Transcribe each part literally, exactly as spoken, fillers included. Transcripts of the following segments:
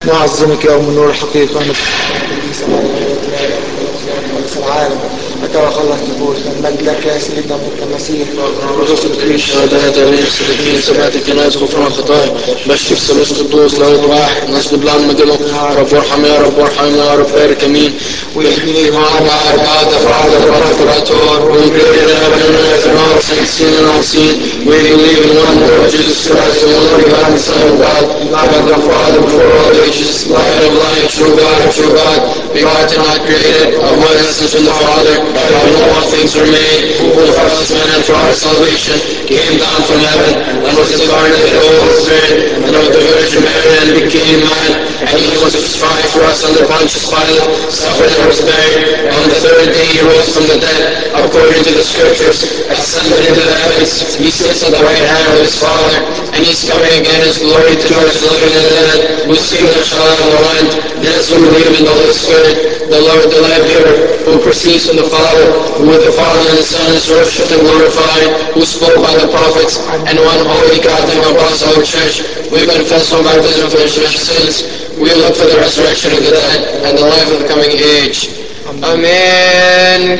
نعظمك يا أم النور الحقيقة ونتمنى العالم أتى وخلص نفوسنا. المجد لك يا سيدنا منك المسيح وغفرت لي الشهادات أمين الصديقين سبعة الكنائس غفران الخطايا بشر ثالوث قدوس لاهوت واحد نسجد لهم مجدهم رب وارحم يا رب وارحم يا رب بارك أمين ويهديني معنا أربعة أفراد الراتور we created heaven and earth and all things seen and unseen we believe in one Lord Jesus Christ the only begotten Son of God God the Father before all ages light of light true God of true God begotten not created of one essence from the Father by whom all things were made who for us men and for our salvation came down from heaven and was incarnate of the Holy Spirit and of the Virgin Mary and became man and he was crucified for us under Pontius Pilate suffered and was buried and on the third day he rose from the dead according to the scriptures ascended into the heavens he sits at the right hand of his Father and he's coming again in his glory to judge the living and the dead whose kingdom shall have no end. This who believe in the Holy Spirit the Lord the life-giver who proceeds from the Father who with the Father and the Son is worshipped and glorified who spoke by the prophets and one holy Catholic Apostolic Church we confess one baptism for the sins we look for the resurrection of the dead and the life of the coming age. Amen.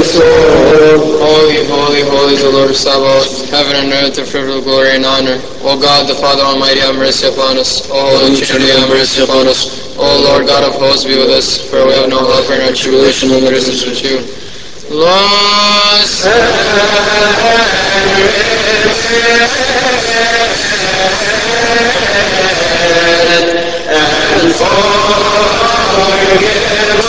soul. Holy, holy, holy is the Lord of Sabaoth. Heaven and earth are filled with glory and honor. O God, the Father Almighty, have mercy upon us. O Holy Trinity, have mercy upon us. O Lord God of hosts, be with us, for we have no helper in our tribulation and resistance with you. Lost and forgive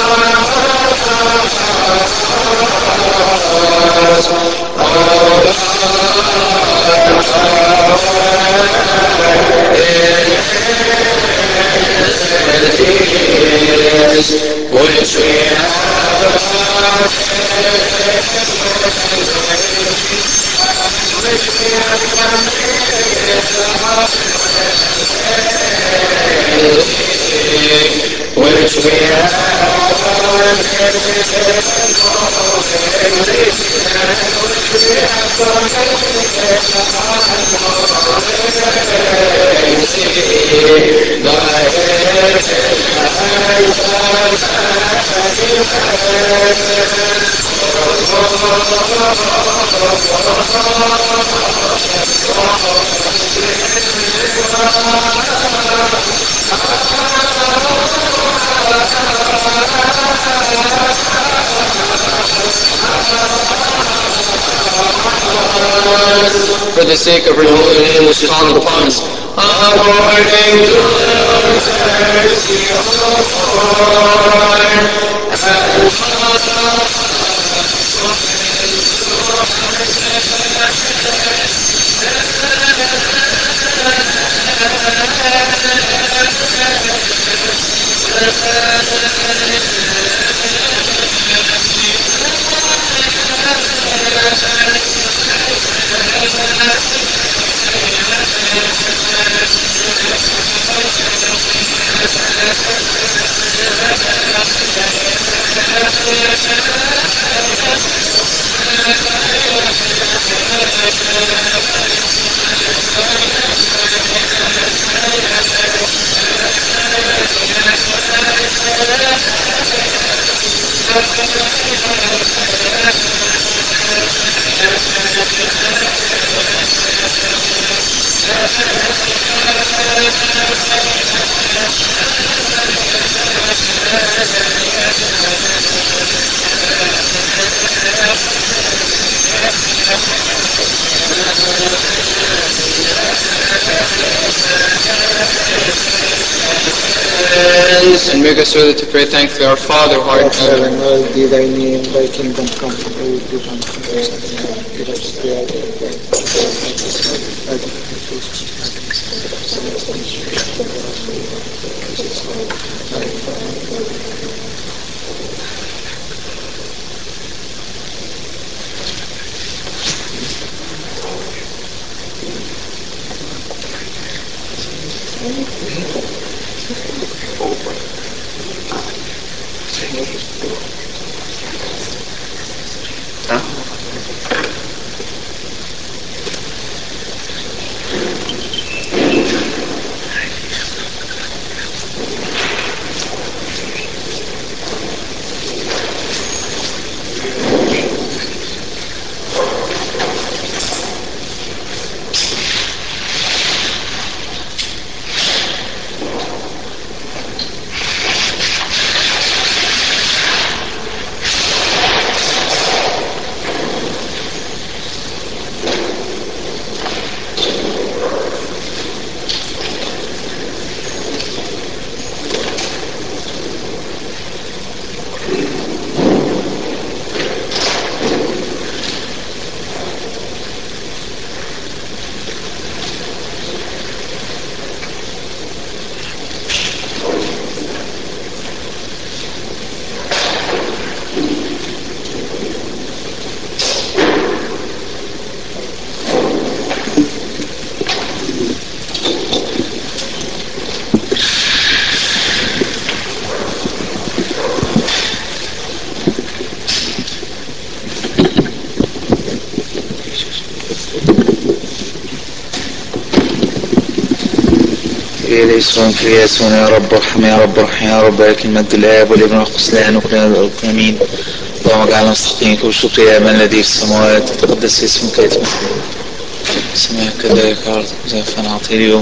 which we have which we for the sake of your holy name which is called upon us. According to your mercy, O Lord, and make us worthy to pray thankfully, our Father who art in heaven. Hallowed be thy name, thy kingdom come, thy will be done on earth as it is in heaven. Give us this day our daily bread, and forgive us our trespasses, as we forgive those who trespass against us. And lead us not into temptation, but deliver us from evil. Thy يسوع في يسوع يا رب ارحم يا رب ارحم يا رب لك المجد الآب والابن والقدس الآن وكل الآن امين. اللهم اجعلنا مستحقين وشكر يا من الذي في السماوات تقدس اسمك يتم سماك كذلك عرض زي فنعطي اليوم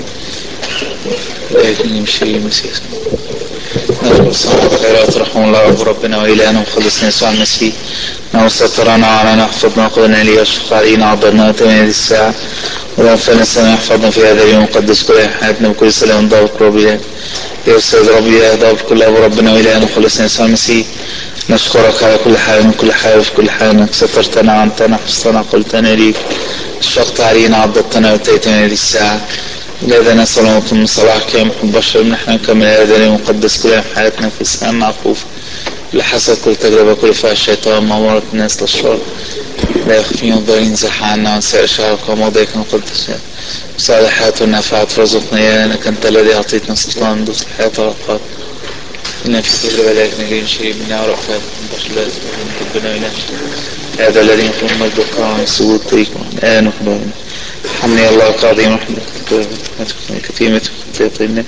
لكن يمشي مسيح نرجو الصلاة خيرات رحمه الله أبو ربنا وإلهنا وخلصنا يسوع المسيح نعم سترنا وعلنا احفظنا قلنا لي واشفق علينا عبرنا وتمام هذه الساعة ولو فلنا السماء يحفظنا في هذا اليوم مقدس كل حياتنا وكل سلام ضابط ربي يا أستاذ ربي يا ضابط كل أبو ربنا وإلهنا وخلصنا يسوع المسيح نشكرك على كل حال من كل حال وفي كل حال انك سترتنا وعنتنا حفظتنا قلتنا ليك اشفقت علينا عضدتنا واتيتنا هذه الساعة لذا نسأل من صلاحك يا محب بشر نحن نكمل هذا اليوم مقدس كل حياتنا في السنة معقوف لحسد كل تجربة كل فيها الشيطان مأمورة الناس للشر لا يخفين الضالين زح عنا عن سائر شعرك وموضيك المقدس صالحات والنافعات رزقنا يا انك انت الذي اعطيتنا سلطان دوس الحياة والأوقات إن في تجربة لكن غير شيء منا ورأفات من بشر لازم من ربنا إله هذا الذي يقوم مجد القرآن السجود طريقه الآن وحبابنا حمني الله قاضي محمد كثيرة كثيرة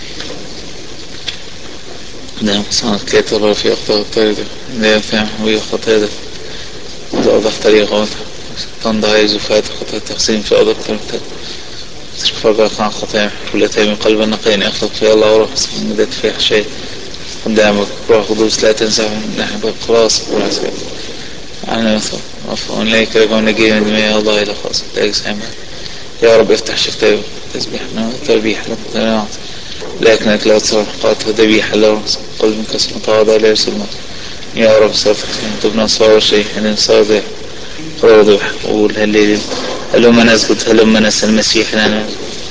نعم صانت كاتبة في أخطاء الطريقة لا فهم هو خطيئة أضح طريقة تنضع زفات خطيئة تقسيم في أضح طريقة ترفع عن خطيئة كل تيم قلبا نقين أخلق في الله ورح اسمه مدد في حشية قدامك روح قدوس لا تنسى من نحن خلاص ورسك أنا مثلا عفوا ليك رجعون نجي من دماء الله إلى خاص لا سامع يا رب افتح شفتاوي تسبيحنا تربيح لنا لكنك لا تصرف قاطع ذبيحة لو قل من كسر متواضع لا يرسل يا رب صرف تبنى صار شيء حين صادح روضح قول هالليل هلما نسجد هلما نسأل المسيح لنا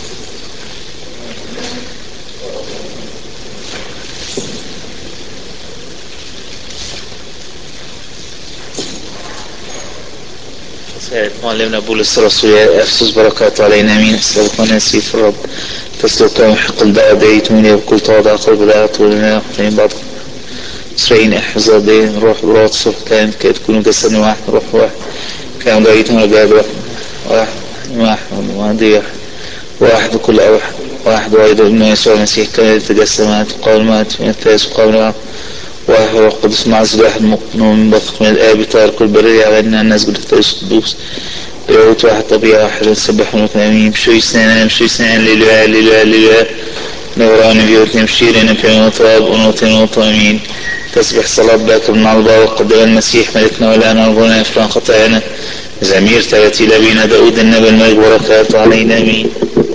سيد معلمنا بولس الرسول أفسس بركاته علينا امين اسلوك ونسي في الرب تسلوك محق الدعاء دايتوني وكل تواضع قلب دعاء ولنا قيم بعض سرين احفظ دين روح برات صح كان كي تكونوا جسد واحد روح واحد كان دايتون وجاد واحد واحد واحد واحد واحد وكل واحد واحد واحد ابن يسوع المسيح كان يتجسمات وقومات من الثالث وقومات واحد والقدس مع واحد مقنون من بطق من الآب تارك البرية على أن الناس قد الثالث القدوس بيوت واحد طبيعة واحد نسبح ونكن أمين مشوي سنان مشوي سنان لله لله لله نوراني بيوت نمشي لنا في مطاب ونوطي نوطي أمين تسبح صلاة باكر من الله وقدم المسيح ملكنا ولا نرغونا يفران خطايانا زمير تأتي لبينا داود النبي الملك بركاته علينا أمين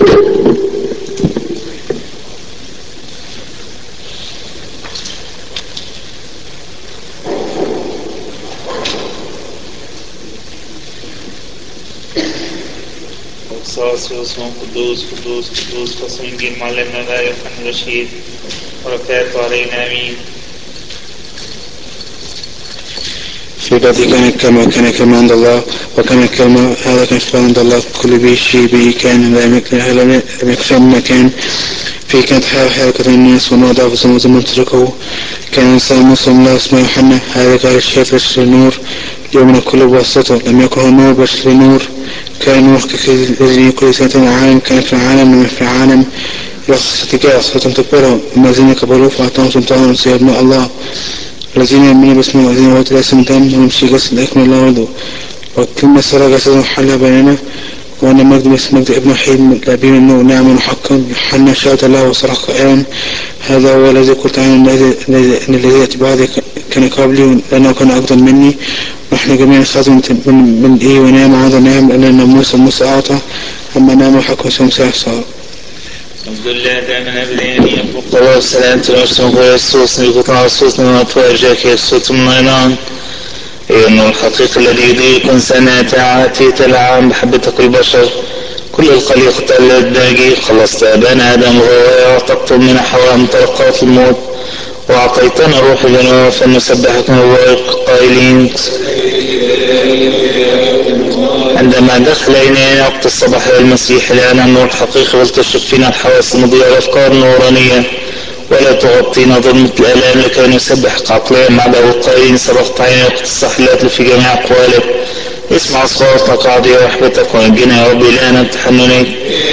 واسمه قدوس قدوس قدوس قسم الجيل معلمنا لا يوحنا رشيد بركاته علينا امين في بدء كان كما كان كما عند الله وكان الكلمة هذا كان في عند الله كل به شيء به كان لم يكفي ما كان في كانت حركة الناس ونوضع في سموز من تركه كان إنسان مسلم لا اسمه يوحنا هذا كان الشيء بشر النور يوم كل بواسطته لم يكن هو نور بشر النور كان نور كالذي كل سنة العالم كان في العالم من في العالم يخص تجاه صوتا تكبره الذين كبروا فأعطاهم سلطانا سيبنوا الله الذين يؤمنون باسمه الذين أوتوا اسم دم ونمشي جسد أكمل الله ولده وكلمة صار جسد حل بيننا وأن مجد باسم مجد ابن حين لأبي منه نعم وحقا يوحنا شهد الله وصرخ قائلا هذا هو الذي قلت عنه أن الذي يأتي بعد كان قبلي لأنه كان أفضل مني ونحن جميعا خازن من من إيه ونعم هذا نعم لأن موسى موسى أعطى أما نعم وحق وسمسا صار الحمد لله دائما أبدين يفوق الله والسلام تنوشتم قوي السوس نبقى السوس نمطوى جاكي السوس المينان إنه الحقيقة الذي يضيق سنة عاتية العام بحبتك البشر كل الخليقة الذي خلصت أبانا آدم وغوايا وتقتل من حواء مطلقات الموت وأعطيتنا روح الجنوة فنسبحك نبارك قائلين عندما دخل إلينا وقت الصباح المسيح لأن النور الحقيقي ولتشرق فينا الحواس المضيئة والأفكار النورانية ولا تغطينا ظلمة الآلام لكي نسبحك عقليا مع داود قائلين سبقت عيني وقت الصحلات في جميع أقوالك اسمع صوتك عضي وحبتك ونجينا يا رب إلهنا بتحننك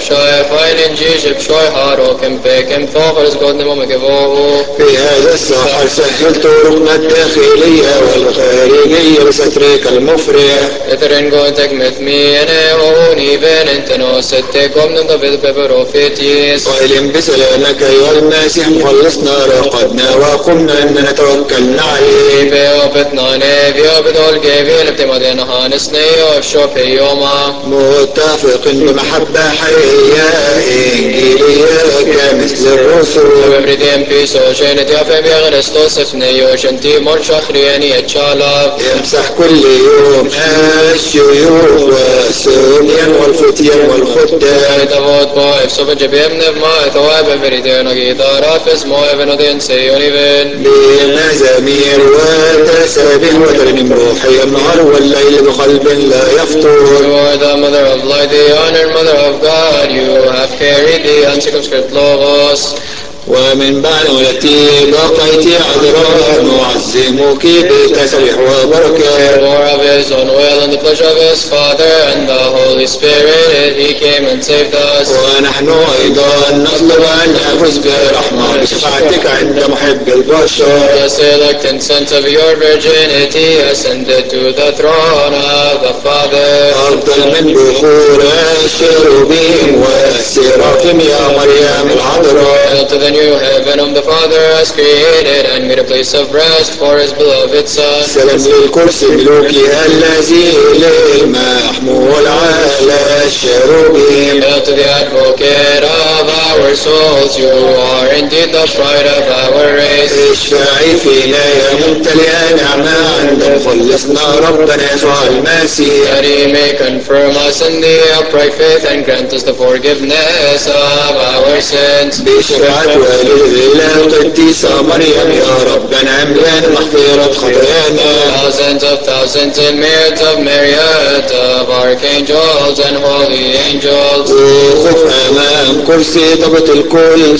Shai Fainin Jishik Shoi Haro Kempe Kem Thohars God Nemomegevo. في هذا السحر سهل طرقنا الداخلية والخارجية بسترك المفرح. Etheren go tek met me ene o ni ven enteno sette kom nem David Peperofetis. قائل بسلامك أيها المسيح مخلصنا راقدنا وقمنا أن نتوكلنا عليك. Beopetnane Biopetol Gevil Eptimaden Hanesneo Shope Yoma. متفق بمحبة حقيقية إنجيلية كمثل الرسل. Everyday peace o sheneti afem Christos efneo shenti mor shachriani etchala. يمسح كل يوم الشيوخ والسبيان والفتيان والخدام. Tavot po efsoben jebem nevma etoab everyday nagitara fes mo evenodin seyoniven. بمزامير وتسابيح وترنيم روحي النهار والليل بقلب لا يفطر. You are the mother of light, the honored mother of God. You have carried the uncircumscribed logos. ومن بعد ولدتي بقيت عذراء نعظمك بتسبيح وبركات. For of his own will and the pleasure of his Father and the Holy Spirit, he came and saved us. ونحن أيضا نطلب أن نفوز برحمة بشفاعتك عند محب البشر. The select and sense of your virginity ascended to the throne of the Father. أفضل من بخور الشيروبيم والسرافيم يا مريم العذراء. Hail to the new heaven whom the Father has created and made a place of rest for his beloved Son. سلام للكرسي ملوكي الذي للمحمول على الشيروبيم. Hail to the advocate of our souls, you are indeed the pride of our race. اشفعي فينا يا ممتلئ نعمة عند مخلصنا ربنا يسوع المسيح. That he may confirm us in the upright faith and grant us the forgiveness of our sins. بشفاعة والد الله القديسة مريم يا ربنا املأنا مغفرة خطايانا. Thousands of thousands and myriads of myriads of archangels and holy angels. وقف أمام كرسي ضبط الكل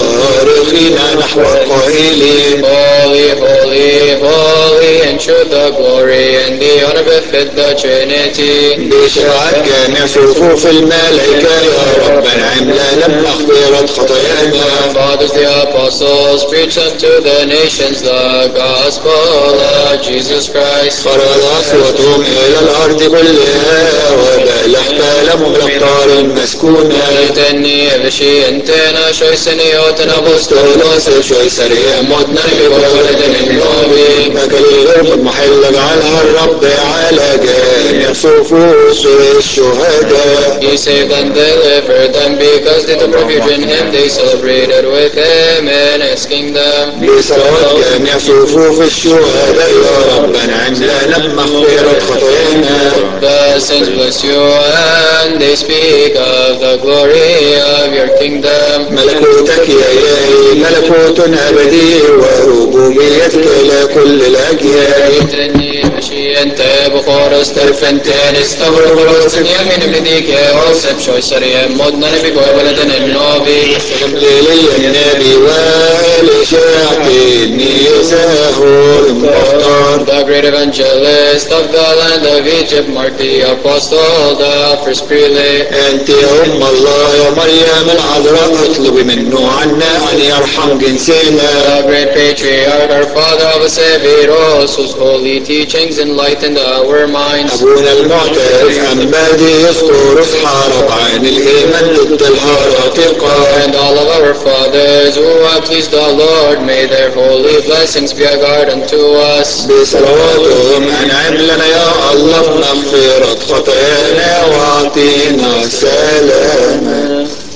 صارخين نحو قائلين. Holy, holy, holy, and should the glory and the honor befit the Trinity. بشفاعة جميع صفوف الملائكة يا ربنا املأنا بمغفرة خطايانا. Fathers, the apostles, preach unto the nations the gospel of Jesus Christ. خرج أصواتهم إلى الأرض كلها وبلغ كلامهم الأقطار المسكونة. Tenni evshi entena shoiseni oten apostolos shoisari modna bigolen النوبي. فكالغرب المحل جعلها الرب على جميع صفوف الشهداء. He saved and delivered them because they took refuge in him. They celebrated with him in his kingdom. بصلوات جميع صفوف الشهداء يا ربنا املأنا بمغفرة خطايانا. The saints bless you and they speak of the glory of your kingdom. ملكوتك يا إلهي ملكوت أبدي وربوبيتك إلى كل الأجيال. Tenni evshi ente bukhoros terfenten istavrokolos yamin bledike osep shoisari modna bigolen النوبي. ليلي النبي ولشاعة النساء المختار. The great evangelist of the land of Egypt, Mark the apostle, the first prelate. أنت أم الله يا مريم العذراء اطلبي منه عنا أن يرحم جنسنا. The great patriarch, our father of Severos, whose holy teachings enlightened our minds. أبونا المعترف أنبادي يسطورس حارب عن الإيمان ضد الهراطقة. And all of our fathers who have pleased the Lord, may their holy blessings be a guard unto us. بصلواتهم أنعم لنا يا الله بمغفرة خطايانا وأعطينا سلاما.